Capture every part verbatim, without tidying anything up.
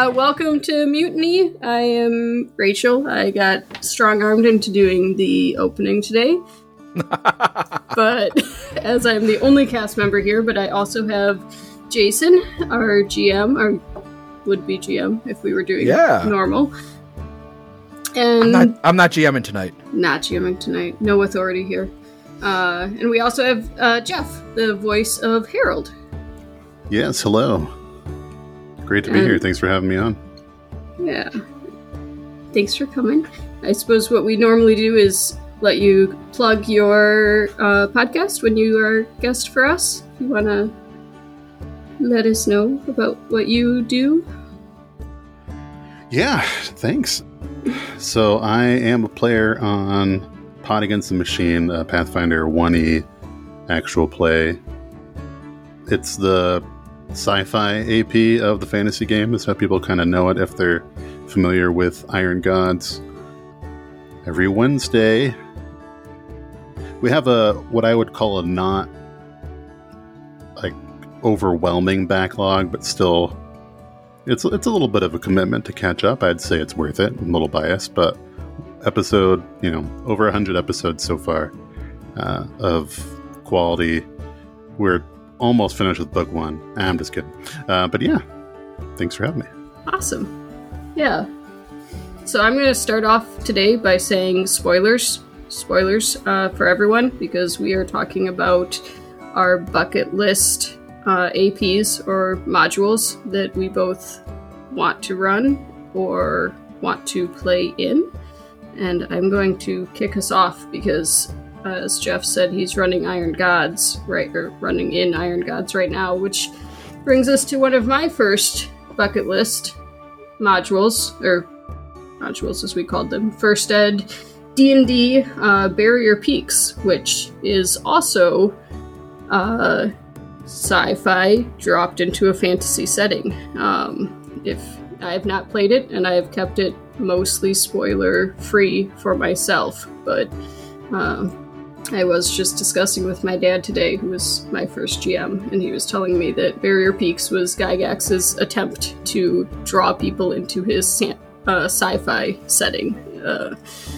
Uh, welcome to Mutiny. I am Rachel. I got strong-armed into doing the opening today. But as I'm the only cast member here, but I also have Jason, our G M, our would-be G M if we were doing yeah. normal. And I'm not, I'm not GMing tonight. Not GMing tonight. No authority here. Uh, and we also have uh, Jeff, the voice of Harold. Yes, hello. Great to be and, here. Thanks for having me on. Yeah. Thanks for coming. I suppose what we normally do is let you plug your uh, podcast when you are a guest for us. If you want to let us know about what you do. Yeah, thanks. So I am a player on Pod Against the Machine, uh, Pathfinder one E actual play. It's the sci-fi A P of the fantasy game is how people kind of know it if they're familiar with Iron Gods. Every Wednesday, we have a what I would call a not like overwhelming backlog, but still, it's it's a little bit of a commitment to catch up. I'd say it's worth it. I'm a little biased, but episode, you know, over a hundred episodes so far uh, of quality. We're almost finished with book one. I'm just kidding. Uh, but yeah, thanks for having me. Awesome. Yeah. So I'm going to start off today by saying spoilers. Spoilers uh, for everyone, because we are talking about our bucket list uh, A Ps or modules that we both want to run or want to play in. And I'm going to kick us off because Uh, as Jeff said, he's running Iron Gods, right, or running in Iron Gods right now, which brings us to one of my first bucket list modules, or modules as we called them, First Ed D and D uh, Barrier Peaks, which is also uh, sci-fi dropped into a fantasy setting. Um, if I have not played it, and I have kept it mostly spoiler-free for myself, but Uh, I was just discussing with my dad today, who was my first G M, and he was telling me that Barrier Peaks was Gygax's attempt to draw people into his uh, sci-fi setting, uh,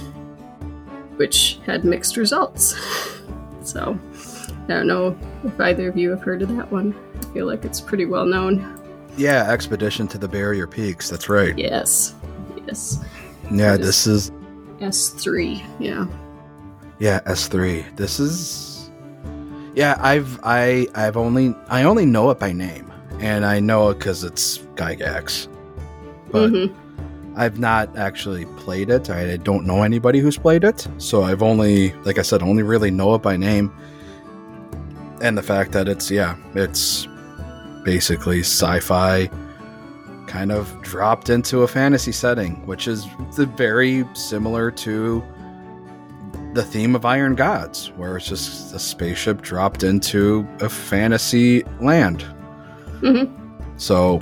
which had mixed results. So, I don't know if either of you have heard of that one. I feel like it's pretty well known. Yeah, Expedition to the Barrier Peaks, that's right. Yes, yes. Yeah, this is... S three, yeah. Yeah, S three. This is, yeah. I've I I've only I only know it by name, and I know it because it's Gygax, but mm-hmm. I've not actually played it. I don't know anybody who's played it, so I've only, like I said, only really know it by name, and the fact that it's yeah, it's basically sci-fi, kind of dropped into a fantasy setting, which is very similar to the theme of Iron Gods, where it's just a spaceship dropped into a fantasy land. Mm-hmm. So,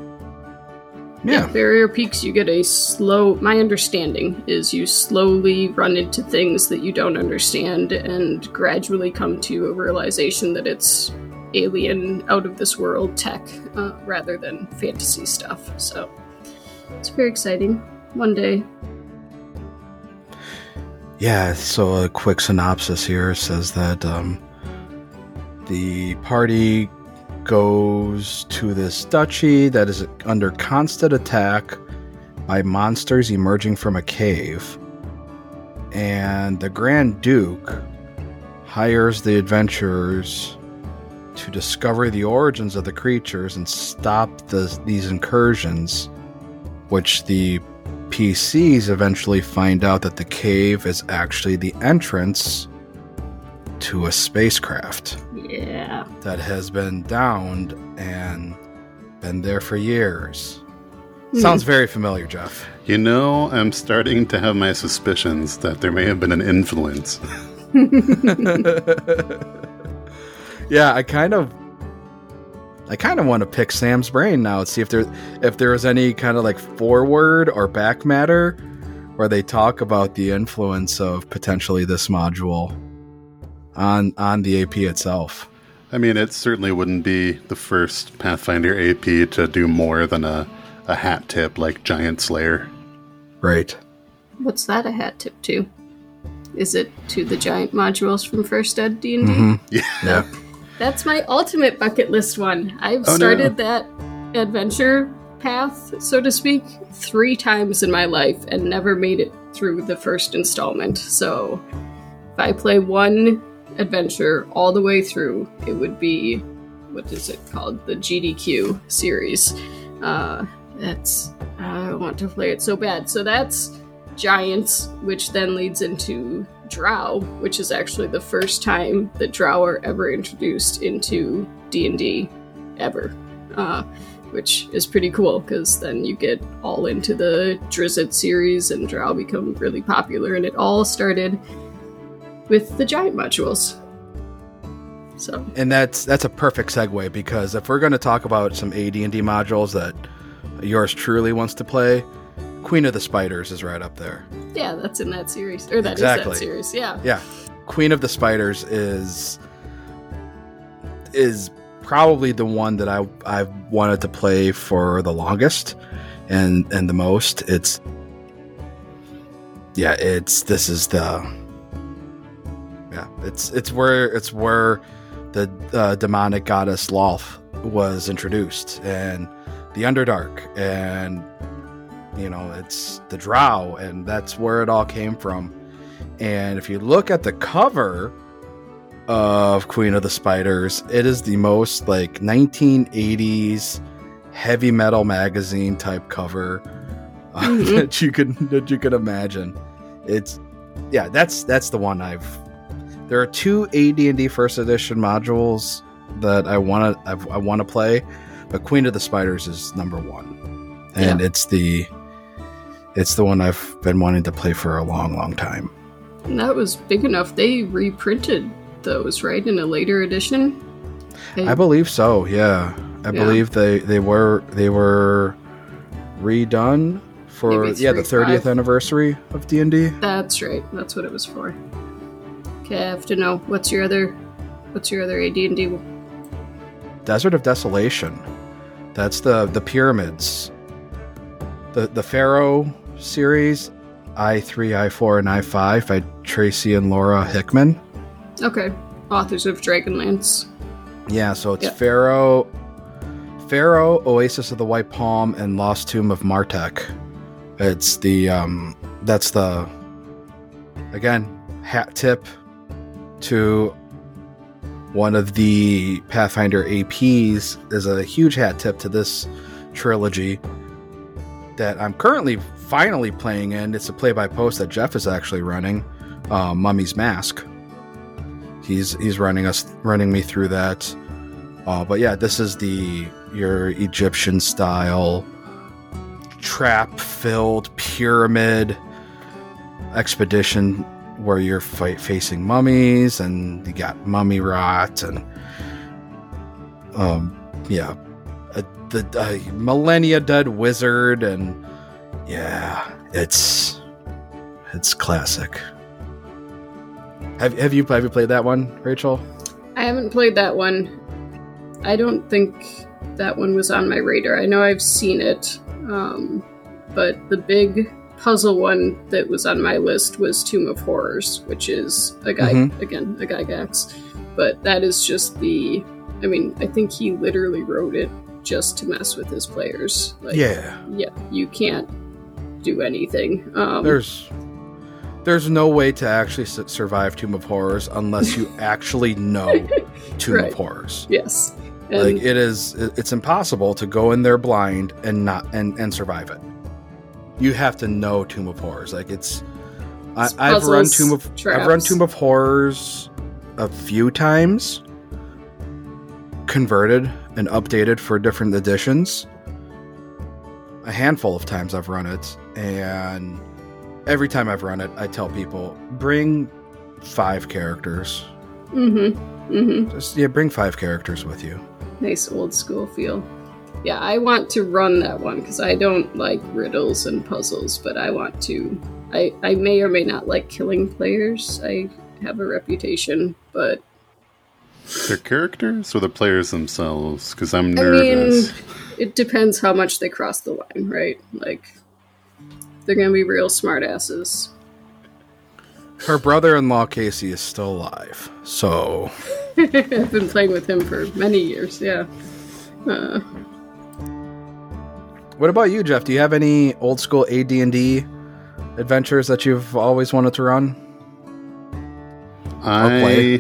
yeah. yeah. Barrier Peaks, you get a slow... My understanding is you slowly run into things that you don't understand and gradually come to a realization that it's alien, out-of-this-world tech uh, rather than fantasy stuff. So, it's very exciting. One day... Yeah, so a quick synopsis here says that um, the party goes to this duchy that is under constant attack by monsters emerging from a cave. And the Grand Duke hires the adventurers to discover the origins of the creatures and stop the, these incursions, which the P Cs eventually find out that the cave is actually the entrance to a spacecraft. Yeah. That has been downed and been there for years. Mm. Sounds very familiar, Jeff. You know, I'm starting to have my suspicions that there may have been an influence. Yeah, I kind of I kind of want to pick Sam's brain now and see if there if there was any kind of like forward or back matter where they talk about the influence of potentially this module on on the A P itself. I mean, it certainly wouldn't be the first Pathfinder A P to do more than a, a hat tip like Giant Slayer. Right. What's that a hat tip to? Is it to the giant modules from First Ed D and D? Mm-hmm. Yeah. Yeah. That's my ultimate bucket list one. I've Oh, started no. that adventure path, so to speak, three times in my life and never made it through the first installment. So if I play one adventure all the way through, it would be, what is it called? The G D Q series. Uh, that's, I want to play it so bad. So that's Giants, which then leads into Drow, which is actually the first time that Drow are ever introduced into D and D ever, uh, which is pretty cool because then you get all into the Drizzt series and Drow become really popular, and it all started with the giant modules. So, And that's that's a perfect segue, because if we're going to talk about some A D and D modules that yours truly wants to play, Queen of the Spiders is right up there. yeah, that's in that series, or that Exactly. is that series. Yeah, Yeah, Queen of the Spiders is is probably the one that I I've wanted to play for the longest and and the most. It's yeah, it's this is the yeah, it's it's where it's where the uh, demonic goddess Lolth was introduced, and the Underdark, and you know, it's the Drow, and that's where it all came from. And if you look at the cover of Queen of the Spiders, it is the most like nineteen eighties heavy metal magazine type cover uh, Mhm. that you could that you could imagine. It's yeah, that's that's the one I've. There are two A D and D First Edition modules that I want to I want to play, but Queen of the Spiders is number one, and Yeah. it's the it's the one I've been wanting to play for a long, long time. and that was big enough. They reprinted those, right, in a later edition. They- I believe so. Yeah, I Yeah. believe they they were they were redone for Maybe yeah the three, thirtieth five. anniversary of D and D. That's right. That's what it was for. Okay, I have to know what's your other, what's your other A D and D? Desert of Desolation. That's the the pyramids. The the Pharaoh series, I three, I four, and I five by Tracy and Laura Hickman. Okay, authors of Dragonlance. Yeah, so it's Yeah. Pharaoh, Pharaoh, Oasis of the White Palm, and Lost Tomb of Martek. It's the um, that's the again hat tip to one of the Pathfinder A Ps. Is a huge hat tip to this trilogy that I'm currently finally playing in. It's a play by post that Jeff is actually running, uh, Mummy's Mask. He's he's running us running me through that. Uh, but yeah, this is the your Egyptian style trap filled pyramid expedition where you're fight facing mummies, and you got mummy rot, and um yeah, a, the a millennia dead wizard, and yeah, it's it's classic. Have have you have you played that one, Rachel? I haven't played that one. I don't think that one was on my radar. I know I've seen it, um, but the big puzzle one that was on my list was Tomb of Horrors, which is a guy, Mhm. again, a Gygax. But that is just the, I mean, I think he literally wrote it just to mess with his players. Like, Yeah. Yeah, you can't do anything. Um, There's there's no way to actually su- survive Tomb of Horrors unless you actually know Tomb Right. of Horrors. yes. And Like it is, it- it's impossible to go in there blind and not and, and survive it. You have to know Tomb of Horrors. Like it's, I, It's I've run puzzles, Tomb of I've run traps. Tomb of Horrors a few times, converted and updated for different editions. A handful of times I've run it, and every time I've run it, I tell people bring five characters. Mm-hmm. Mm-hmm. Just yeah, bring five characters with you. Nice old school feel. Yeah, I want to run that one because I don't like riddles and puzzles, but I want to. I, I may or may not like killing players. I have a reputation, but Their characters or the players themselves? Because I'm I mean, nervous. it depends how much they cross the line, right? Like, they're gonna be real smart asses. Her brother-in-law Casey is still alive, so I've been playing with him for many years. Yeah. Uh, what about you, Jeff? Do you have any old school A D and D adventures that you've always wanted to run? I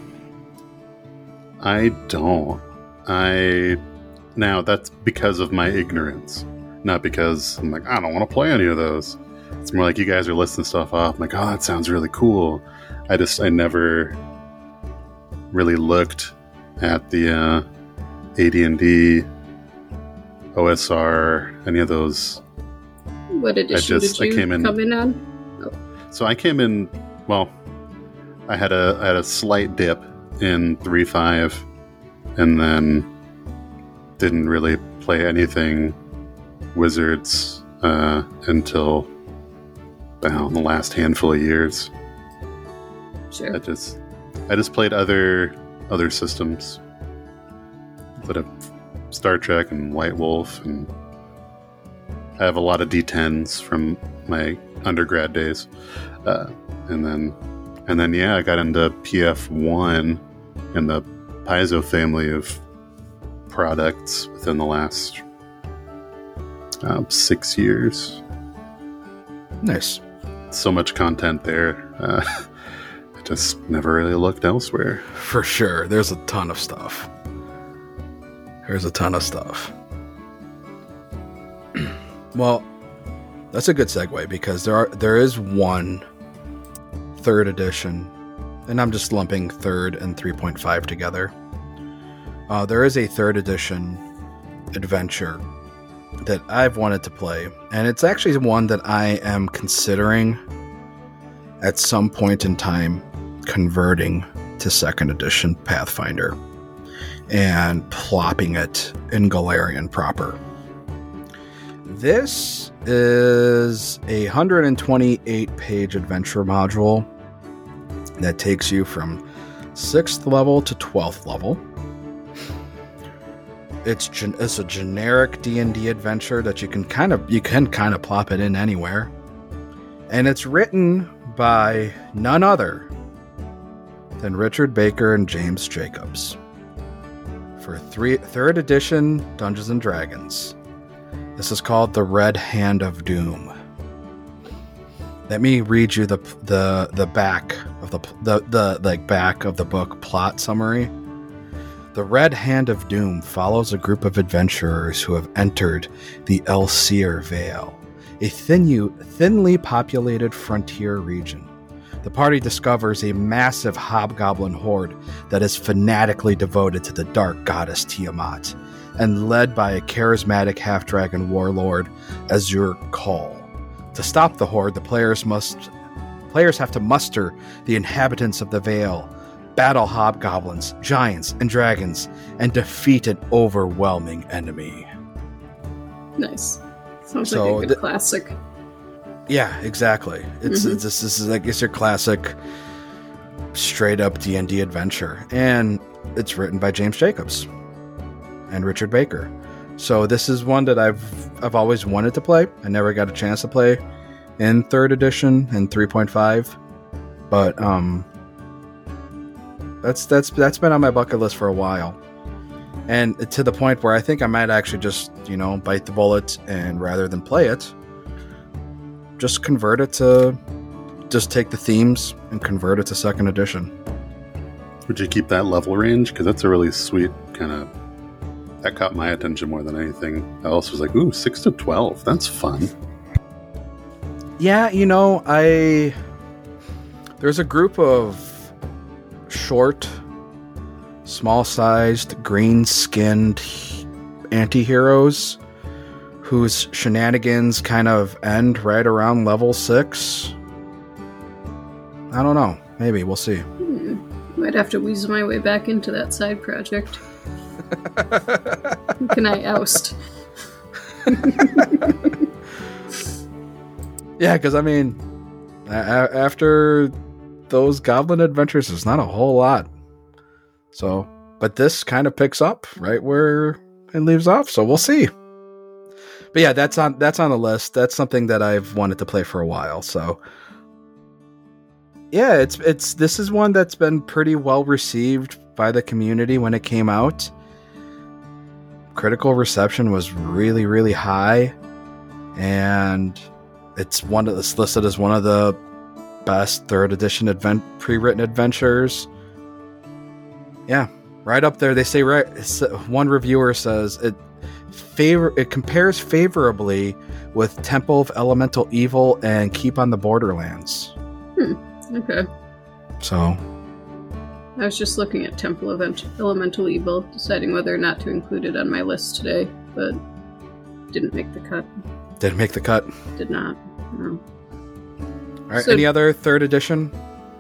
I don't. I now that's because of my ignorance, not because I'm like I don't want to play any of those. It's more like you guys are listing stuff off. I'm like, oh, that sounds really cool. I just I never really looked at the uh, A D and D, O S R, any of those. What edition just- did I you came in- come in on? So I came in. Well, I had a I had a slight dip in three point five, and then didn't really play anything Wizards uh, until about the last handful of years. Sure. I just I just played other other systems that have Star Trek and White Wolf, and I have a lot of D tens from my undergrad days, uh, and then and then yeah, I got into P F one and the Paizo family of products within the last uh, six years. Nice. So much content there. Uh, I just never really looked elsewhere. For sure. There's a ton of stuff. There's a ton of stuff. Well, that's a good segue because there are there is one third edition, and I'm just lumping third and three point five together. Uh, there is a third edition adventure that I've wanted to play, and it's actually one that I am considering at some point in time converting to second edition Pathfinder and plopping it in Golarion proper. This is a one hundred twenty-eight page adventure module that takes you from sixth level to twelfth level. It's gen- it's a generic D and D adventure that you can kind of you can kind of plop it in anywhere, and it's written by none other than Richard Baker and James Jacobs for three, third edition Dungeons and Dragons. This is called The Red Hand of Doom. Let me read you the the the back of the the the like back of the book plot summary. The Red Hand of Doom follows a group of adventurers who have entered the Elseer Vale, a thin, thinly populated frontier region. The party discovers a massive hobgoblin horde that is fanatically devoted to the dark goddess Tiamat, and led by a charismatic half-dragon warlord, Azure Call. To stop the horde, the players must players have to muster the inhabitants of the Vale, battle hobgoblins, giants, and dragons, and defeat an overwhelming enemy. Nice. Sounds So like a good th- classic. Yeah, exactly. It's, Mhm. it's this is like it's your classic, straight up D and D adventure, and it's written by James Jacobs and Richard Baker. So this is one that I've I've always wanted to play. I never got a chance to play in third edition and three point five, but um. That's that's that's been on my bucket list for a while, and to the point where I think I might actually just you know bite the bullet and rather than play it, just convert it to just take the themes and convert it to second edition. Would you keep that level range? Because that's a really sweet kind of. That caught my attention more than anything else. Was like, ooh, six to twelve. That's fun. Yeah, you know, I there's a group of short, small-sized, green-skinned anti-heroes whose shenanigans kind of end right around level six. I don't know. Maybe. We'll see. Hmm. Might have to weasel my way back into that side project. Who can I oust? Yeah, because, I mean, a- after those goblin adventures, there's not a whole lot. So, but this kind of picks up right where it leaves off. So we'll see. But yeah, that's on that's on the list. That's something that I've wanted to play for a while. So yeah, it's it's this is one that's been pretty well received by the community when it came out. Critical reception was really, really high, and it's one of it's listed as one of the best third edition advent pre-written adventures. Yeah, right up there. They say right. One reviewer says it favor it compares favorably with Temple of Elemental Evil and Keep on the Borderlands. Hmm. Okay. So. I was just looking at Temple of Elemental Evil, deciding whether or not to include it on my list today, but didn't make the cut. Didn't make the cut? Did not. No. All right. So, any other third edition?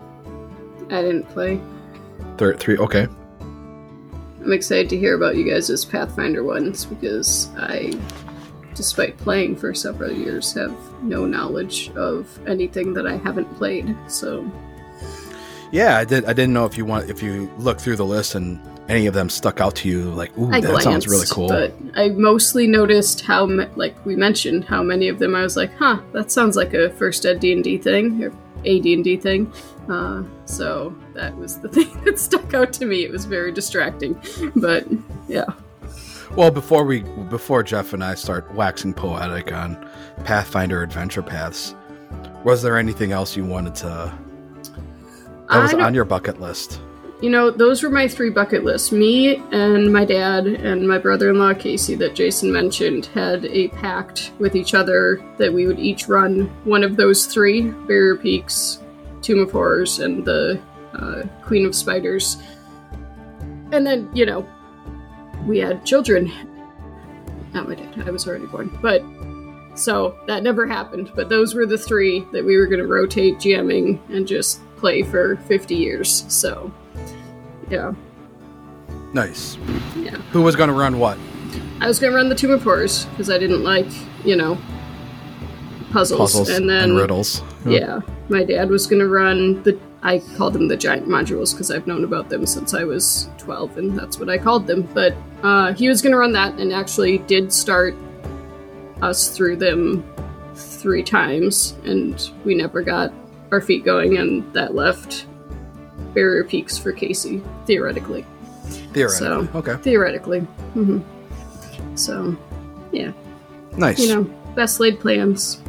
I didn't play. Third, three. Okay. I'm excited to hear about you guys' Pathfinder ones because I, despite playing for several years, have no knowledge of anything that I haven't played. So. Yeah, I did. I didn't know if you want if you look through the list and any of them stuck out to you. Like, ooh, I that glanced, sounds really cool. But I mostly noticed how, like we mentioned, how many of them I was like, huh, that sounds like a first ed D and D thing or a D and D thing. Uh, so that was the thing that stuck out to me. It was very distracting, but yeah. Well, before we before Jeff and I start waxing poetic on Pathfinder Adventure Paths, was there anything else you wanted to? That was on your bucket list. You know, those were my three bucket lists. Me and my dad and my brother-in-law, Casey, that Jason mentioned, had a pact with each other that we would each run one of those three, Barrier Peaks, Tomb of Horrors, and the uh, Queen of Spiders. And then, you know, we had children. Not my dad, I was already born. But, so, that never happened. But those were the three that we were going to rotate GMing and just play for fifty years, so yeah. Nice. Yeah. Who was going to run what? I was going to run the Tomb of Horrors because I didn't like, you know, puzzles, puzzles and then and riddles. Yeah. yeah, my dad was going to run the. I called them the giant modules because I've known about them since I was twelve, and that's what I called them. But uh, he was going to run that, and actually did start us through them three times, and we never got our feet going, and that left Barrier Peaks for Casey, theoretically. Theoretically, so, okay. Theoretically. Mm-hmm. So, yeah. Nice. You know, best laid plans.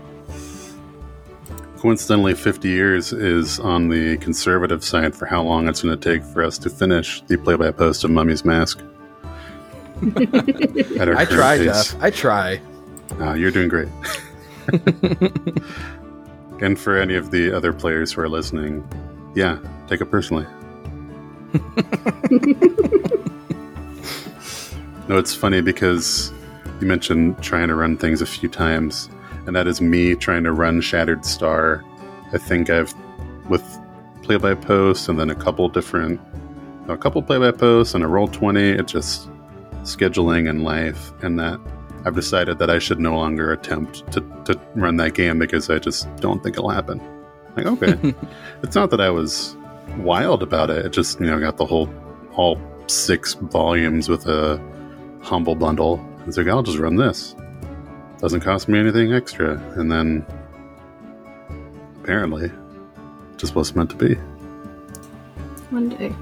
Coincidentally, fifty years is on the conservative side for how long it's going to take for us to finish the play-by-post of Mummy's Mask. I try, Jeff. I try. Oh, you're doing great. And for any of the other players who are listening, yeah, take it personally. No, it's funny because you mentioned trying to run things a few times, and that is me trying to run Shattered Star. I think I've, with play-by-post and then a couple different, a couple play-by-posts and a roll twenty, it's just scheduling and life, and that I've decided that I should no longer attempt to, to run that game because I just don't think it'll happen. Like, okay. It's not that I was wild about it. It just, you know, got the whole, all six volumes with a humble bundle. It's like, I'll just run this. Doesn't cost me anything extra. And then, apparently, it just wasn't meant to be. One day.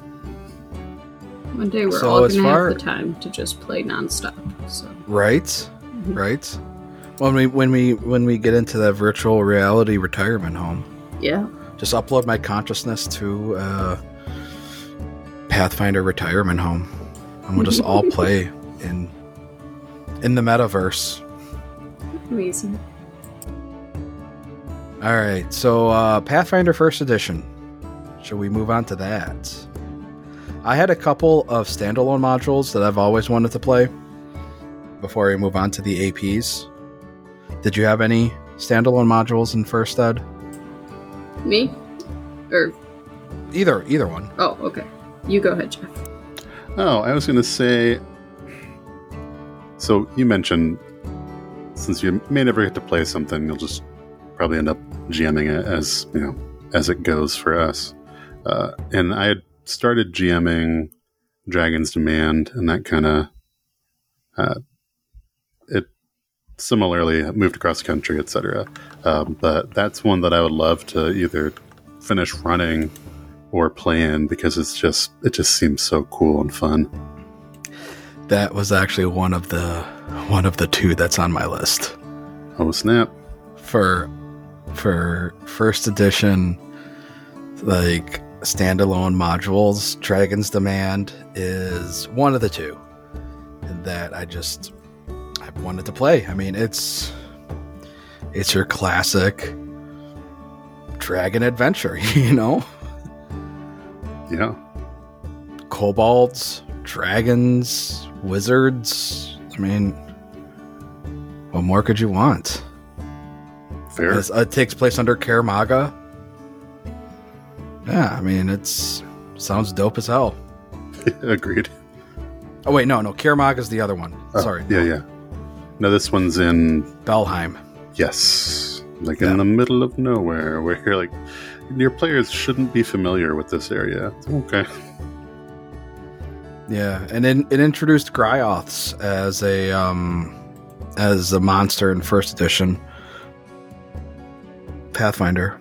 One day we're so all going to far... have the time to just play nonstop. So. Right, mm-hmm. right. When we when we when we get into that virtual reality retirement home, yeah, just upload my consciousness to uh, Pathfinder retirement home, and we'll just all play in in the metaverse. Amazing. All right, so uh, Pathfinder First Edition. Should we move on to that? I had a couple of standalone modules that I've always wanted to play before we move on to the A Ps. Did you have any standalone modules in First Ed? Me? Or either either one. Oh, okay. You go ahead, Jeff. Oh, I was going to say, so you mentioned since you may never get to play something, you'll just probably end up GMing it as, you know, as it goes for us. Uh, and I had started GMing Dragon's Demand, and that kind of Uh, it similarly moved across the country, et cetera. Um, but that's one that I would love to either finish running or play in because it's just it just seems so cool and fun. That was actually one of the one of the two that's on my list. Oh snap! For for first edition, like standalone modules, Dragon's Demand is one of the two that I just I wanted to play. I mean, it's it's your classic dragon adventure, you know? Yeah. Kobolds, dragons, wizards. I mean, what more could you want? Fair. It's, it takes place under Kaer Maga. Yeah, I mean, it's sounds dope as hell. Agreed. Oh wait, no, no, Kaer Maga is the other one. Oh, Sorry. Yeah, yeah. No, this one's in Belheim. Yes, like Yeah. in the middle of nowhere, where you're like, your players shouldn't be familiar with this area. Okay. Yeah, and it, it introduced Gryoths as a um as a monster in first edition Pathfinder.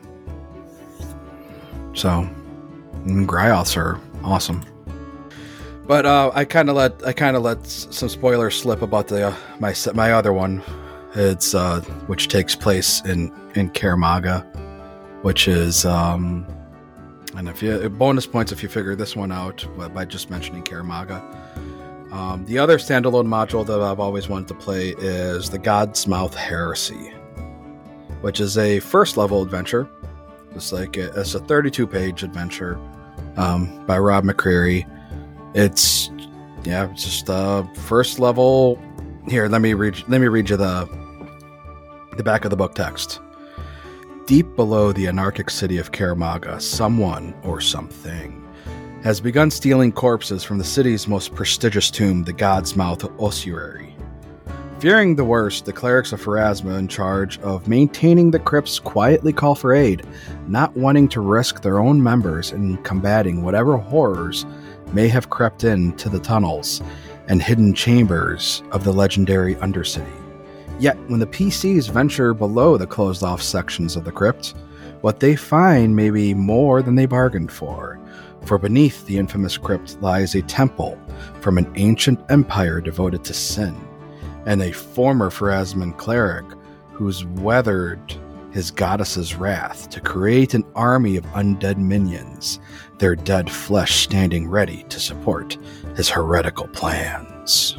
So, and Gryoths are awesome. But uh, I kind of let I kind of let s- some spoilers slip about the uh, my s- my other one. It's uh, which takes place in in Kaer Maga, which is um, and if you bonus points if you figure this one out by- by just mentioning Kaer Maga. Um, the other standalone module that I've always wanted to play is the God's Mouth Heresy, which is a first level adventure. It's like a, it's a thirty-two page adventure um, by Rob McCreary. It's yeah, it's just uh, first level. Here, let me read. Let me read you the the back of the book text. Deep below the anarchic city of Kaer Maga, someone or something has begun stealing corpses from the city's most prestigious tomb, the God's Mouth Ossuary. Fearing the worst, the clerics of Pharasma in charge of maintaining the crypts quietly call for aid, not wanting to risk their own members in combating whatever horrors may have crept into the tunnels and hidden chambers of the legendary Undercity. Yet, when the P Cs venture below the closed-off sections of the crypt, what they find may be more than they bargained for. For beneath the infamous crypt lies a temple from an ancient empire devoted to sin, and a former Pharasman cleric who's weathered his goddess's wrath to create an army of undead minions, their dead flesh standing ready to support his heretical plans.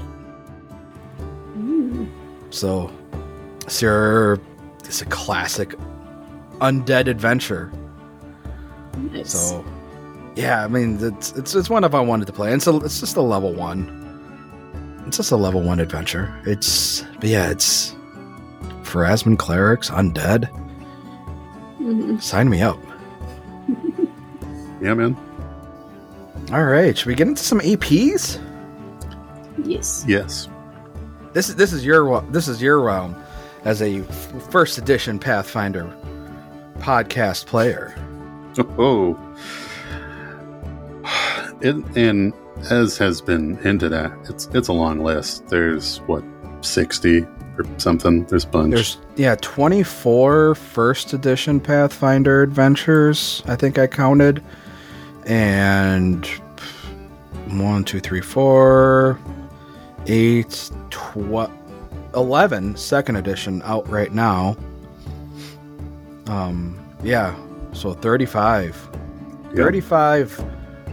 Ooh. So, Sir is a classic undead adventure. Nice. So, yeah, I mean, it's it's, it's one of I wanted to play. And so it's just a level one. It's just a level one adventure. It's, but yeah, it's Pharasman clerics, undead. Mhm. Sign me up. Yeah, man. All right, should we get into some A Ps? Yes. Yes. This is this is your wa- this is your realm as a f- first edition Pathfinder podcast player. Oh. It, and as has been hinted at, it's it's a long list. There's what sixty or something. There's a bunch. There's yeah, twenty-four first edition Pathfinder adventures. I think I counted, and one, two, three, four, eight, twelve, eleven second edition out right now. Um, yeah, so thirty-five, Yeah. thirty-five.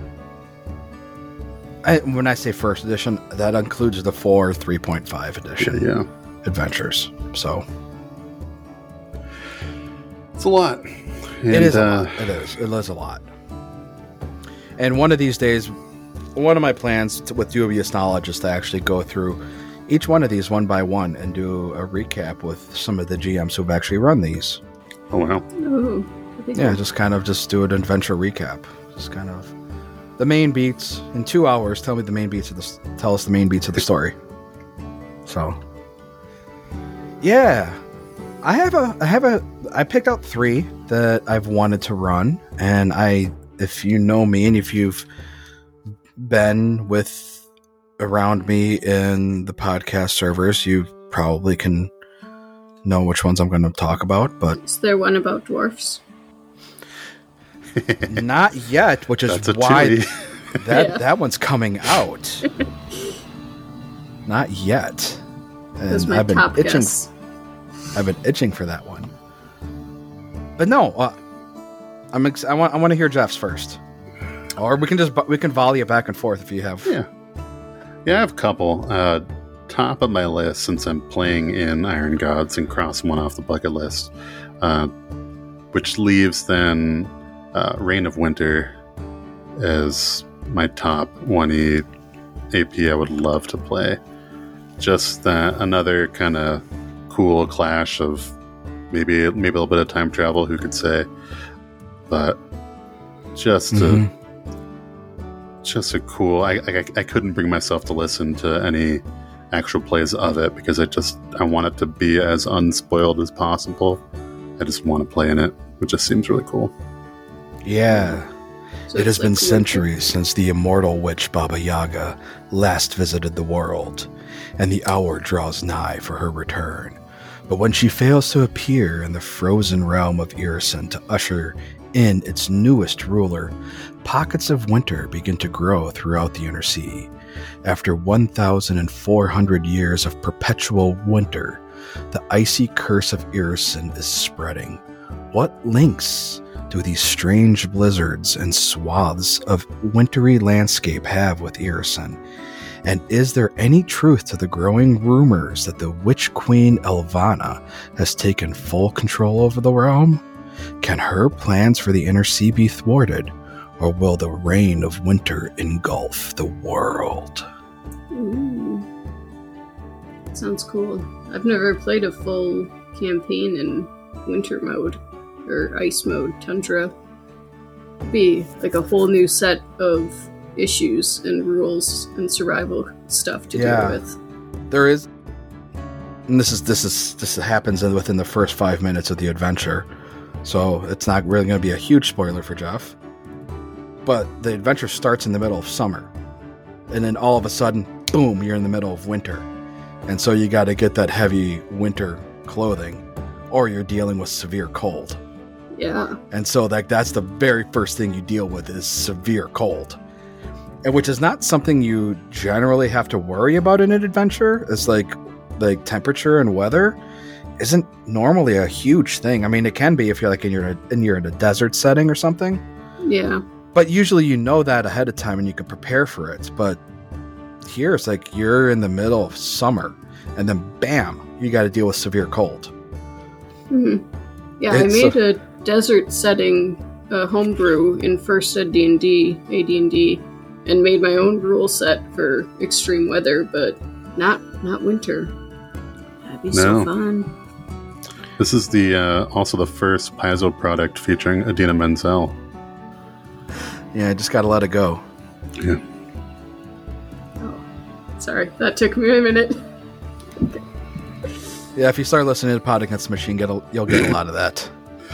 I, when I say first edition, that includes the four three point five edition Yeah, adventures. So it's a lot. And, it is a uh, lot. It is. It is a lot. And one of these days, one of my plans to, with Dubious Knowledge is to actually go through each one of these one by one and do a recap with some of the G Ms who've actually run these. Oh wow. Ooh. That'd be Yeah, cool. just kind of just do an adventure recap. Just kind of the main beats in two hours. Tell me the main beats of the s- tell us the main beats of the story. So, yeah, I have a I have a I picked out three that I've wanted to run, and I if you know me and if you've been with around me in the podcast servers, you probably can know which ones I'm going to talk about, but is there one about dwarfs? Not yet, which is That's why that Yeah. that one's coming out. Not yet. That's And my I've been top itching. guess. I've been itching for that one. But no, uh, I'm. Ex- I want. I want to hear Jeff's first, or we can just we can volley it back and forth if you have. Yeah. Yeah, I have a couple. Uh, top of my list, since I'm playing in Iron Gods and cross one off the bucket list, uh, which leaves then uh, Reign of Winter as my top one E A P I would love to play. Just that another kind of cool clash of maybe maybe a little bit of time travel, who could say, but just Mhm. a just a cool. I, I I couldn't bring myself to listen to any actual plays of it because I just I want it to be as unspoiled as possible. I just want to play in it, which just seems really cool. Yeah. So It it's has been like centuries since the immortal witch Baba Yaga last visited the world, and the hour draws nigh for her return. But when she fails to appear in the frozen realm of Irison to usher in its newest ruler, pockets of winter begin to grow throughout the Inner Sea. After one thousand four hundred years of perpetual winter, the icy curse of Irison is spreading. What links do these strange blizzards and swaths of wintry landscape have with Irison? And is there any truth to the growing rumors that the Witch Queen Elvana has taken full control over the realm? Can her plans for the Inner Sea be thwarted, or will the reign of winter engulf the world? Ooh. Sounds cool. I've never played a full campaign in winter mode or ice mode, tundra. Be like a whole new set of issues and rules and survival stuff to Yeah. deal with. There is, and this is this is this happens in- within the first five minutes of the adventure, so it's not really going to be a huge spoiler for Jeff. But the adventure starts in the middle of summer, and then all of a sudden, boom, you're in the middle of winter, and so you got to get that heavy winter clothing, or you're dealing with severe cold. Yeah. And so like that's the very first thing you deal with is severe cold. And which is not something you generally have to worry about in an adventure. It's like like temperature and weather isn't normally a huge thing. I mean, it can be if you're like in your in you're in a desert setting or something. Yeah. But usually you know that ahead of time and you can prepare for it. But here it's like you're in the middle of summer and then bam, you got to deal with severe cold. hmm Yeah, It's I made a- a desert setting uh, homebrew in first ed D and D, A D and D, and made my own rule set for extreme weather, but not not winter. That'd be so No. fun. This is the uh, also the first Paizo product featuring Adina Menzel. Yeah, I just got to let it go. Yeah. Oh, sorry, that took me a minute. Yeah, if you start listening to Pod Against the Machine, get a, you'll get a lot of that.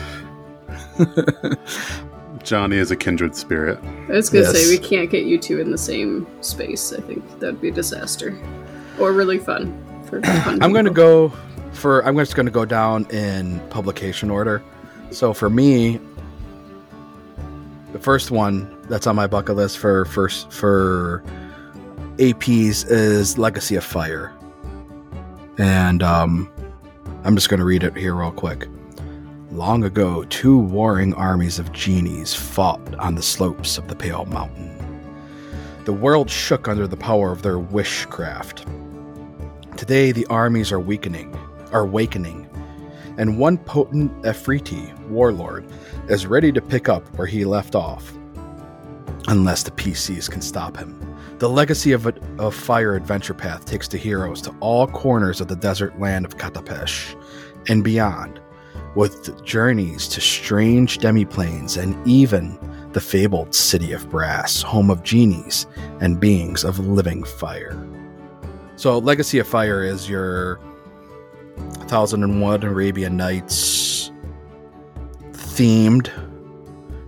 Johnny is a kindred spirit. I was gonna Yes. say we can't get you two in the same space. I think that'd be a disaster, or really fun. For fun I'm going to people. go for. I'm just going to go down in publication order. So for me, the first one that's on my bucket list for first for A Ps is Legacy of Fire, and um, I'm just going to read it here real quick. Long ago, two warring armies of genies fought on the slopes of the Pale Mountain. The world shook under the power of their wishcraft. Today, the armies are weakening, are awakening, and one potent Efreeti warlord is ready to pick up where he left off, unless the P Cs can stop him. The Legacy of, of Fire adventure path takes the heroes to all corners of the desert land of Katapesh and beyond, with journeys to strange demiplanes and even the fabled City of Brass, home of genies and beings of living fire. So Legacy of Fire is your one thousand one Arabian Nights themed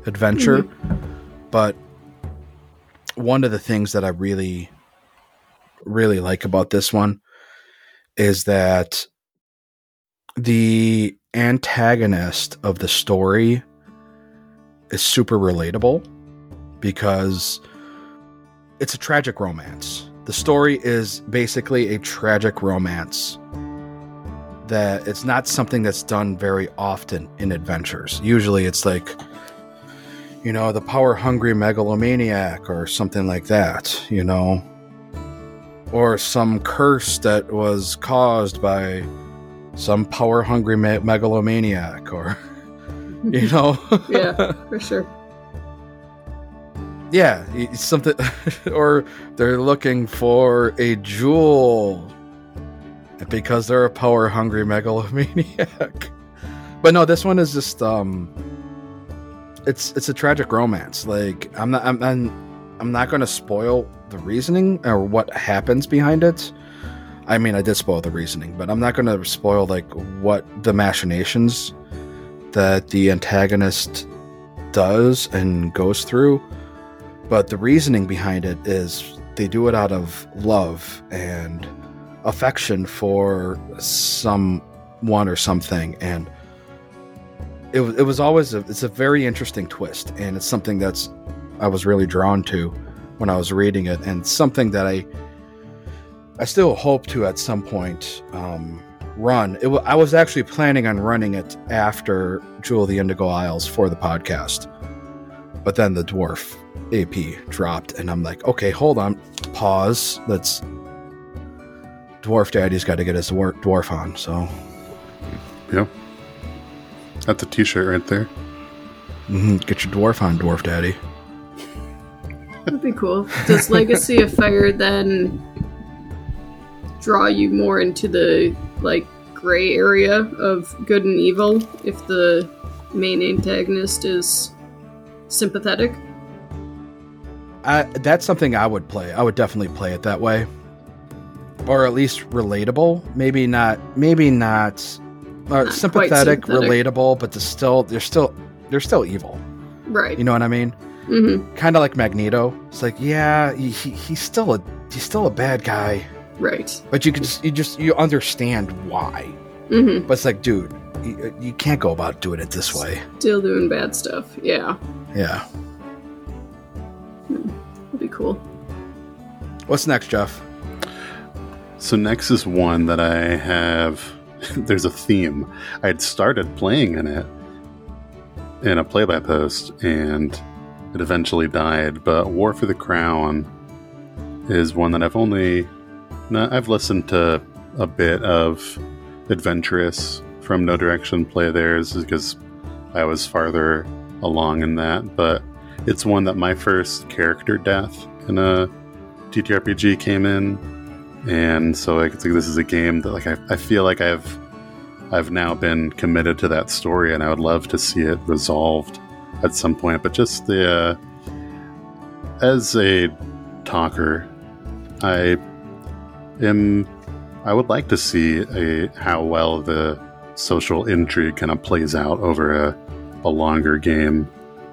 adventure, but one of the things that I really really like about this one is that the antagonist of the story is super relatable because it's a tragic romance. The story is basically a tragic romance that it's not something that's done very often in adventures. Usually it's like, you know, the power-hungry megalomaniac or something like that, you know, or some curse that was caused by some power-hungry me- megalomaniac or, you know. Yeah, for sure. Yeah, it's something, or they're looking for a jewel because they're a power-hungry megalomaniac. But no, this one is just, um, it's it's a tragic romance. Like, I'm not, I'm, I'm, I'm not going to spoil the reasoning or what happens behind it. I mean, I did spoil the reasoning, but I'm not going to spoil like what the machinations that the antagonist does and goes through. But the reasoning behind it is they do it out of love and affection for someone or something. And it, it was always, a, it's a very interesting twist. And it's something that's, I was really drawn to when I was reading it. And something that I, I still hope to at some point um, run. It w- I was actually planning on running it after Jewel of the Indigo Isles for the podcast. But then the dwarf A P dropped, and I'm like, okay, hold on, pause. Let's. Dwarf Daddy's got to get his dwar- dwarf on. So, yeah, that's a T-shirt right there. Mm-hmm. Get your dwarf on, Dwarf Daddy. That'd be cool. Does Legacy of Fire then draw you more into the like gray area of good and evil if the main antagonist is sympathetic? I, that's something I would play. I would definitely play it that way, or at least relatable. Maybe not. Maybe not. Uh, not sympathetic, sympathetic, relatable, but they're still they're still they're still evil. Right. You know what I mean? Mm-hmm. Kind of like Magneto. It's like, yeah, he, he, he's still a he's still a bad guy. Right. But you can just you just you understand why. Mm-hmm. But it's like, dude, you, you can't go about doing it this way. Still doing bad stuff. Yeah. Yeah. Hmm. That'd be cool. What's next, Jeff? So next is one that I have. There's a theme. I had started playing in it in a play-by-post, and it eventually died. But War for the Crown is one that I've only. No, I've listened to a bit of Adventurous from No Direction play theirs because I was farther along in that, but it's one that my first character death in a T T R P G came in, and so I think this is a game that like I, I feel like I've I've now been committed to that story, and I would love to see it resolved at some point. But just the uh, as a talker, I am I would like to see a how well the social intrigue kind of plays out over a, a longer game.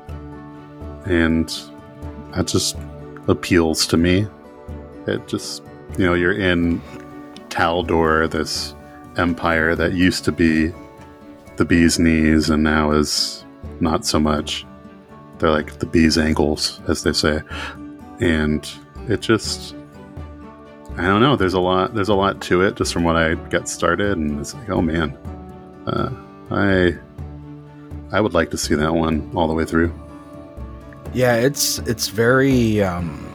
And that just appeals to me. It just, you know, you're in Taldor, this empire that used to be the bee's knees and now is not so much. They're like the bee's ankles, as they say. And it just, I don't know, there's a lot, there's a lot to it just from what I got started. And it's like, oh man, uh, I, I would like to see that one all the way through. Yeah, it's it's very um,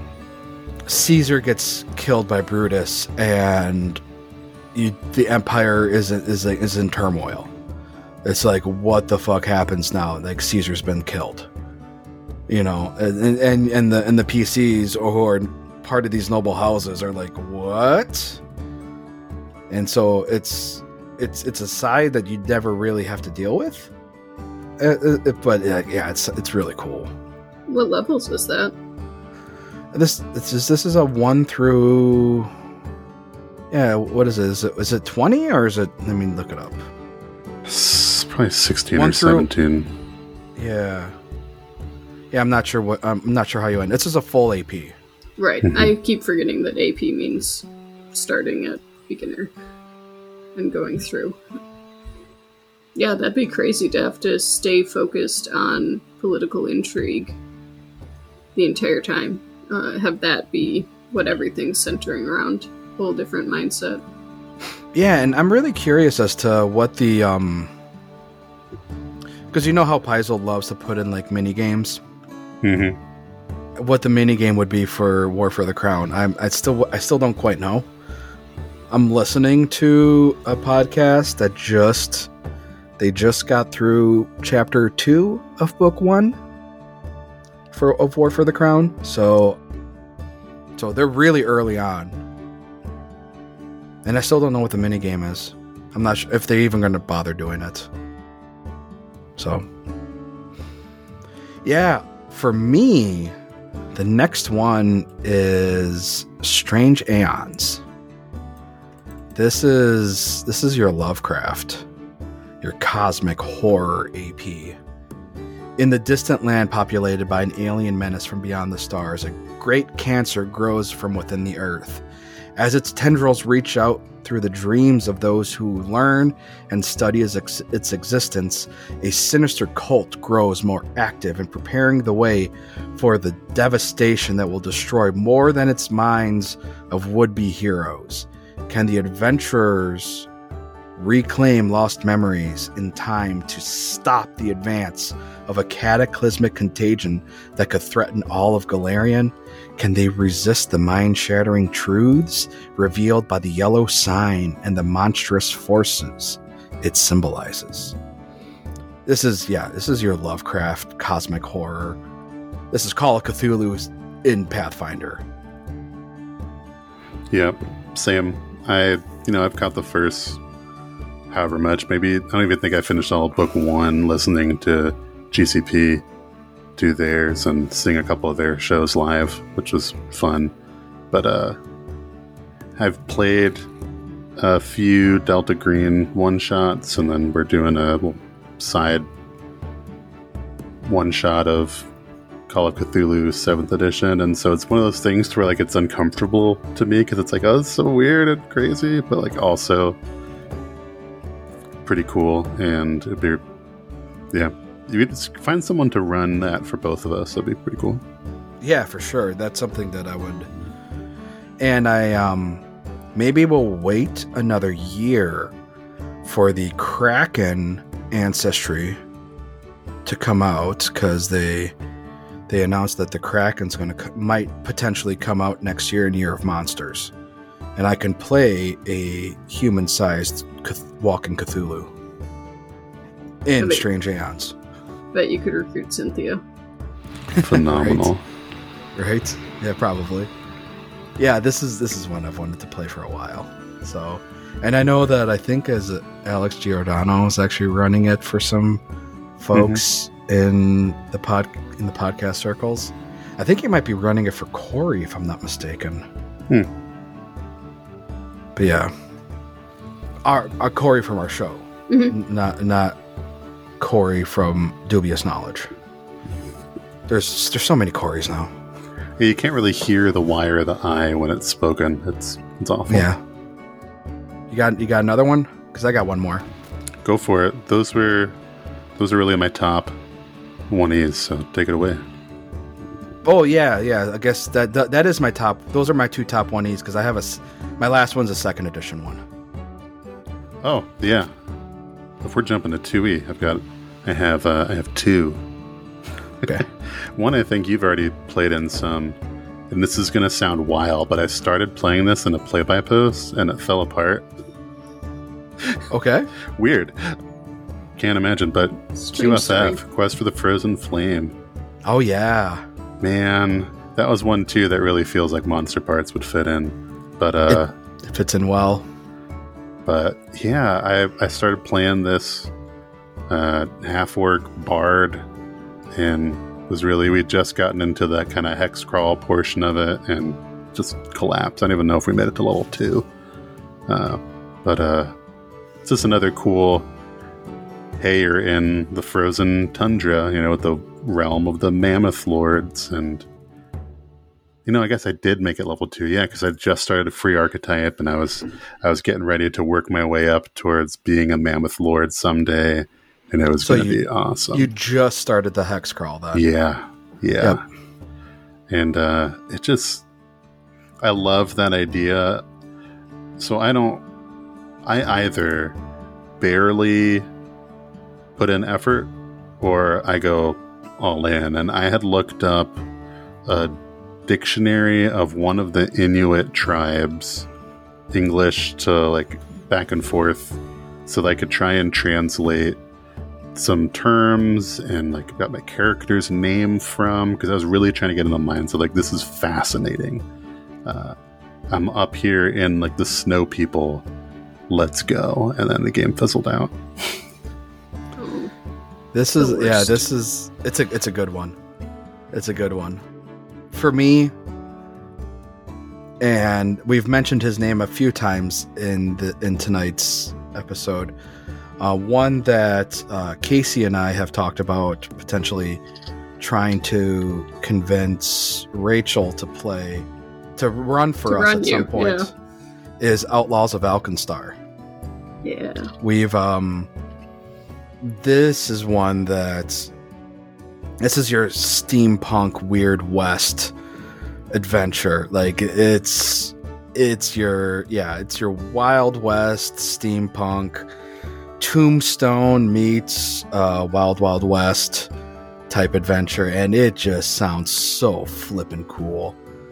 Caesar gets killed by Brutus, and you, the Empire is is is in turmoil. It's like, what the fuck happens now? Like, Caesar's been killed, you know, and and and the and the P Cs who are part of these noble houses are like, what? And so it's it's it's a side that you never really have to deal with. Uh, uh, but uh, yeah, it's it's really cool. What levels was that? This this is this is a one through. Yeah, what is it? Is it is it twenty or is it? Let me look it up. It's probably sixteen One or through- seventeen. Yeah, yeah. I'm not sure what. I'm not sure how you end. This is a full A P. Right. I keep forgetting that A P means starting at beginner and going through. Yeah, that'd be crazy to have to stay focused on political intrigue the entire time. Uh, have that be what everything's centering around. Whole different mindset. Yeah, and I'm really curious as to what the um, because you know how Paizo loves to put in like mini games. Mm-hmm. What the mini game would be for War for the Crown. I'm I still I still don't quite know. I'm listening to a podcast that just they just got through chapter two of book one for of War for the Crown. So so they're really early on. And I still don't know what the mini game is. I'm not sure if they're even going to bother doing it. So, yeah, for me, the next one is Strange Aeons. This is this is your Lovecraft, your cosmic horror A P. In the distant land populated by an alien menace from beyond the stars, a great cancer grows from within the earth. As its tendrils reach out through the dreams of those who learn and study its, ex- its existence, a sinister cult grows more active and preparing the way for the devastation that will destroy more than its minds of would-be heroes. Can the adventurers reclaim lost memories in time to stop the advance of a cataclysmic contagion that could threaten all of Golarion? Can they resist the mind-shattering truths revealed by the yellow sign and the monstrous forces it symbolizes? This is, yeah, this is your Lovecraft cosmic horror. This is Call of Cthulhu in Pathfinder. Yeah, same. I, you know, I've caught the first however much, maybe, I don't even think I finished all of book one listening to G C P do theirs and seeing a couple of their shows live, which was fun. But uh, I've played a few Delta Green one-shots, and then we're doing a side one-shot of Call of Cthulhu seventh edition, and so it's one of those things to where like it's uncomfortable to me because it's like, oh, it's so weird and crazy, but like also pretty cool, and it'd be, yeah. You could find someone to run that for both of us. That'd be pretty cool. Yeah, for sure. That's something that I would. And I um, maybe we'll wait another year for the Kraken Ancestry to come out, because they they announced that the Kraken's going to might potentially come out next year in Year of Monsters, and I can play a human-sized walking Cthulhu in Strange Aeons. Bet you could recruit Cynthia. Phenomenal. right? right? Yeah, probably. Yeah, this is this is one I've wanted to play for a while. So, and I know that I think as Alex Giordano is actually running it for some folks mm-hmm. in the pod in the podcast circles. I think he might be running it for Corey, if I'm not mistaken. Hmm. But yeah, our, our Corey from our show, mm-hmm. not not. Corey from Dubious Knowledge. There's there's so many Corys now. Yeah, you can't really hear the Y or the I when it's spoken. It's it's awful. Yeah. You got you got another one? Because I got one more. Go for it. Those were those are really my top one-E's, so take it away. Oh yeah, yeah. I guess that that, that is my top. Those are my two top one-E's, because I have a my last one's a second edition one. Oh yeah. If we're jumping to two E, I've got, I have, uh, I have two. Okay. One I think you've already played in some, and this is going to sound wild, but I started playing this in a play-by-post, and it fell apart. Okay. Weird. Can't imagine, but Strange Q S F, story. Quest for the Frozen Flame. Oh yeah. Man, that was one too that really feels like Monster Parts would fit in. But uh, it, it fits in well. But yeah, I I started playing this uh, half-orc bard, and was really, we'd just gotten into that kind of hex crawl portion of it, and just collapsed. I don't even know if we made it to level two. Uh, but uh, it's just another cool, hey, you're in the frozen tundra, you know, with the realm of the Mammoth Lords, and you know, I guess I did make it level two. Yeah, because I just started a free archetype, and I was I was getting ready to work my way up towards being a Mammoth Lord someday, and it was So going to you- be awesome. You just started the hex crawl, then. Yeah, yeah. Yep. And uh, it just, I love that idea. So I don't, I either barely put in effort or I go all in. And I had looked up a dictionary of one of the Inuit tribes, English to like back and forth, so that I could try and translate some terms and like got my character's name from, because I was really trying to get in the mind. So like, this is fascinating. Uh, I'm up here in like the snow people. Let's go. And then the game fizzled out. Oh, This The is yeah, worst. this is it's a it's a good one. It's a good one. For me, and we've mentioned his name a few times in the in tonight's episode. Uh, one that uh, Casey and I have talked about potentially trying to convince Rachel to play to run for To us run at you, some point yeah. is Outlaws of Alkenstar. yeah. We've um this is one that this is your steampunk Weird West adventure. Like it's it's your yeah, it's your Wild West steampunk Tombstone meets uh Wild Wild West type adventure, and it just sounds so flippin' cool.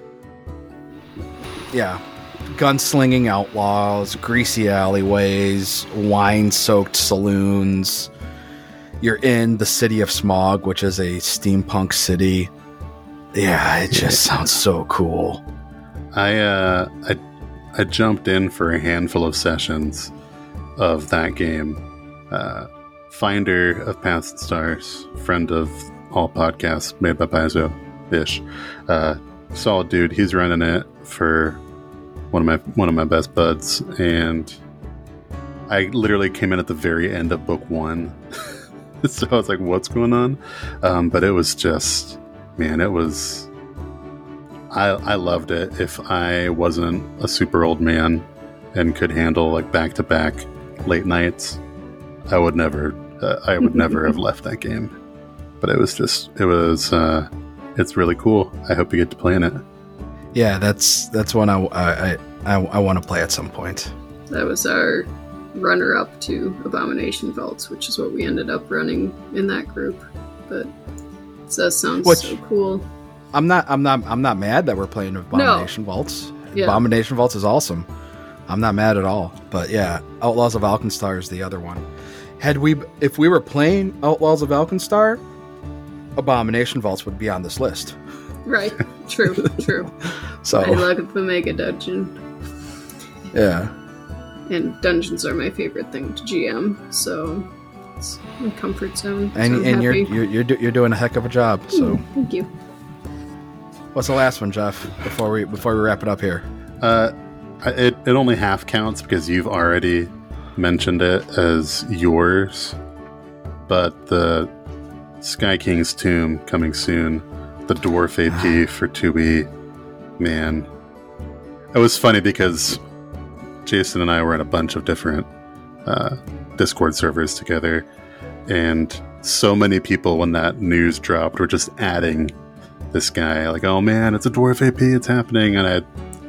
Yeah. Gunslinging outlaws, greasy alleyways, wine-soaked saloons. You're in the city of Smog, which is a steampunk city. Yeah, it just sounds so cool. I, uh, I, I jumped in for a handful of sessions of that game. Uh, Finder of Paths and Stars, friend of all podcasts made by Paizo-ish. Uh, solid dude. He's running it for one of my one of my best buds, and I literally came in at the very end of book one. So I was like, what's going on? Um, but it was just, man, it was, I, I loved it. If I wasn't a super old man and could handle like back-to-back late nights, I would never, uh, I would never have left that game. But it was just, it was, uh, it's really cool. I hope you get to play in it. Yeah, that's that's one I I I, I want to play at some point. That was our runner-up to Abomination Vaults, which is what we ended up running in that group. But it does sound Which- so cool. I'm not I'm not I'm not mad that we're playing Abomination Vaults. Yeah. Abomination Vaults is awesome. I'm not mad at all. But yeah, Outlaws of Alkenstar is the other one. Had we if we were playing Outlaws of Alkenstar, Abomination Vaults would be on this list. Right. True. True. So I love the Mega Dungeon. yeah. And dungeons are my favorite thing to G M, so it's my comfort zone. And so I'm and you're happy. you're you're, do, you're doing a heck of a job. So Thank you. what's the last one, Jeff? Before we before we wrap it up here. Uh, I- it, it only half counts because you've already mentioned it as yours, but the Sky King's Tomb coming soon, the Dwarf A P for two E, man. It was funny because Jason and I were in a bunch of different uh, Discord servers together, and so many people when that news dropped were just adding this guy, like, oh man, it's a Dwarf A P, it's happening, and I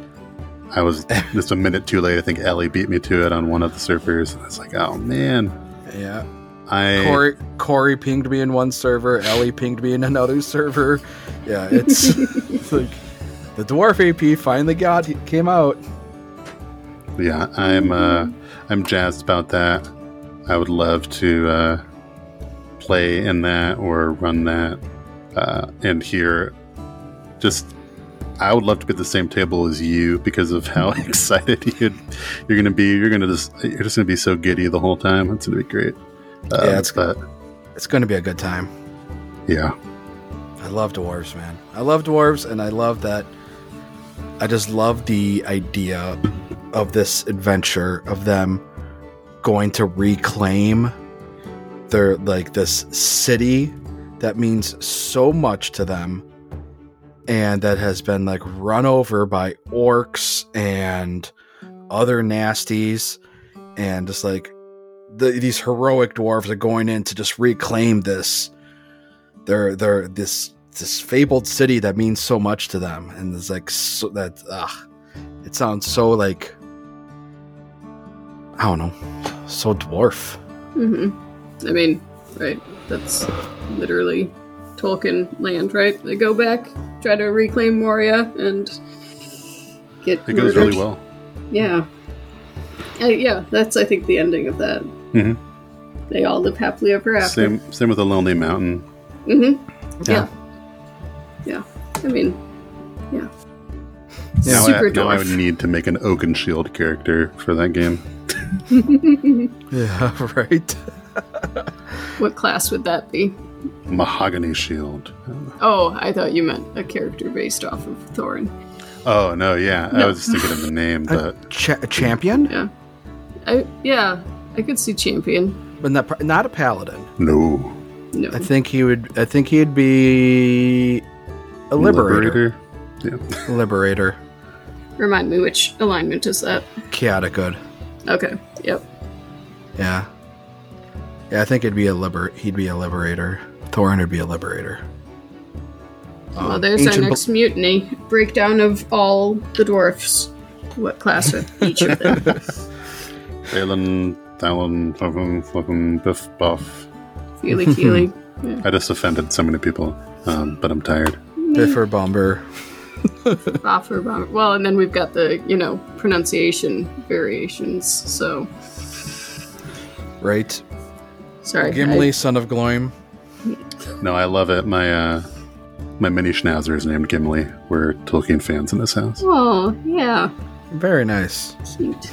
I was just a minute too late. I think Ellie beat me to it on one of the servers, and I was like, oh man. Yeah. I Corey, Corey pinged me in one server. Ellie pinged me in another server. Yeah, it's, it's like the Dwarf A P finally got came out. Yeah, I'm uh, I'm jazzed about that. I would love to uh, play in that or run that, uh, and hear. Just, I would love to be at the same table as you because of how excited you'd, you're going to be. You're going to just you're just going to be so giddy the whole time. It's going to be great. Uh, Yeah, it's but It's going to be a good time. yeah, I love dwarves, man. I love dwarves, and I love that. I just love the idea of this adventure of them going to reclaim their like this city that means so much to them, and that has been like run over by orcs and other nasties, and just like the, these heroic dwarves are going in to just reclaim this they're they're this this fabled city that means so much to them. And it's like so that ugh, it sounds so like I don't know, so dwarf. Mm-hmm. I mean, right, that's literally Tolkien land, right? They go back, try to reclaim Moria, and get It goes murdered. really well. Yeah. Uh, yeah, that's, I think, the ending of that. Mm-hmm. They all live happily ever after. Same, same with the Lonely Mountain. Mm-hmm. Yeah. Yeah. Yeah. I mean, yeah. Now, Super I, now I dwarf. would need to make an Oakenshield character for that game. Yeah, right. What class would that be? Mahogany Shield. Oh, I thought you meant a character based off of Thorin. Oh, no, yeah. I No. was just thinking of the name, but Cha- champion, Yeah. I yeah, I could see champion. but not not a paladin. no. No. I think he would. I think he'd be a liberator. Liberator? Yeah. Liberator. Remind me, which alignment is that? Chaotic good. Okay. Yep. Yeah. Yeah, I think it'd be a liber. He'd be a liberator. Thorin would be a liberator. Well, Um, there's our ancient next bo- mutiny. Breakdown of all the dwarfs. What class are each of them? Balin, Talon, fucking, fucking, Biff, Buff. Feely Keely. Yeah. I just offended so many people, um, but I'm tired. Biffer Bomber. Boffer, bomber. Well, and then we've got the, you know, pronunciation variations. So, Right. sorry. Gimli, son of Gloim. No, I love it. My uh, my mini schnauzer is named Gimli. We're Tolkien fans in this house. I, oh, yeah. Very nice. Cute.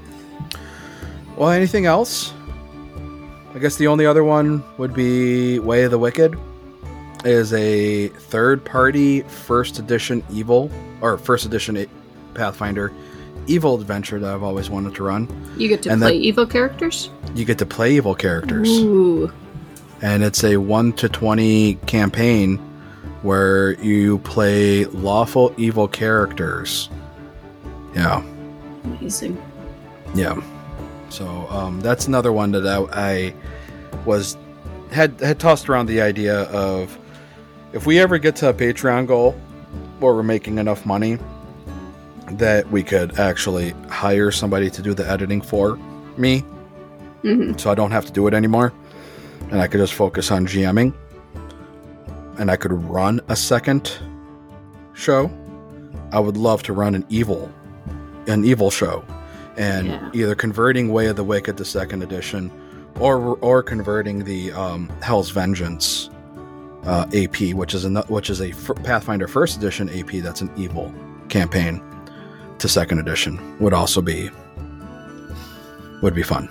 Well, anything else? I guess the only other one would be Way of the Wicked. It is a third-party first edition evil or first edition Pathfinder evil adventure that I've always wanted to run. You get to And play that- evil characters? You get to play evil characters. Ooh. And it's a one to twenty campaign where you play lawful evil characters. Yeah. Amazing. Yeah. So um, that's another one that I, I was had had tossed around the idea of if we ever get to a Patreon goal where we're making enough money that we could actually hire somebody to do the editing for me, Mm-hmm. so I don't have to do it anymore, and I could just focus on GMing, and I could run a second show. I would love to run an evil, an evil show, and Yeah. either converting Way of the Wicked to second edition, or or converting the um, Hell's Vengeance uh, A P, which is a which is a f- Pathfinder first edition A P that's an evil campaign, to second edition would also be would be fun.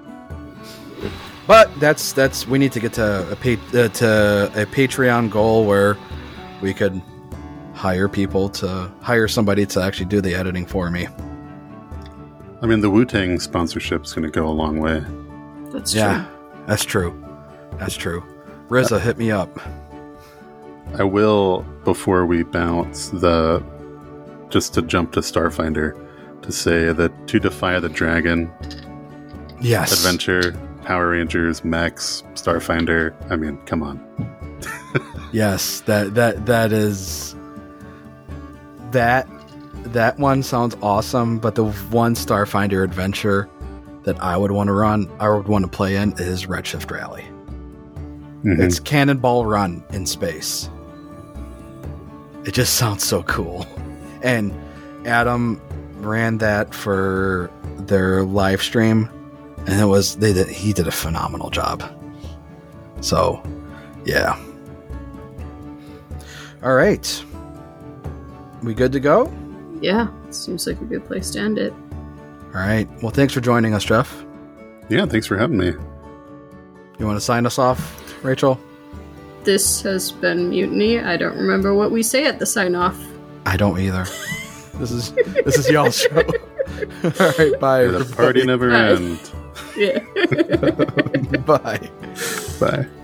But that's that's we need to get to a pa- uh, to a Patreon goal where we could hire people to hire somebody to actually do the editing for me. I mean, the Wu-Tang sponsorship is going to go a long way. That's true. Yeah, that's true. That's true. R Z A, hit me up. I will, before we bounce, the just to jump to Starfinder, to say that To Defy the Dragon Yes. adventure, Power Rangers, Mechs, Starfinder. I mean, come on. Yes, that that that is that that one sounds awesome, but the one Starfinder adventure that I would want to run, I would want to play in is Redshift Rally. Mhm. It's Cannonball Run in space. It just sounds so cool. And Adam ran that for their live stream, and it was they did, he did a phenomenal job. So, yeah. All right. We good to go? Yeah. Seems like a good place to end it. All right. Well, thanks for joining us, Jeff. Yeah, thanks for having me. You want to sign us off, Rachel? This has been Mutiny. I don't remember what we say at the sign off. I don't either. This is this is y'all's show. All right, bye. The party never Bye. ends. Yeah. Bye. Bye.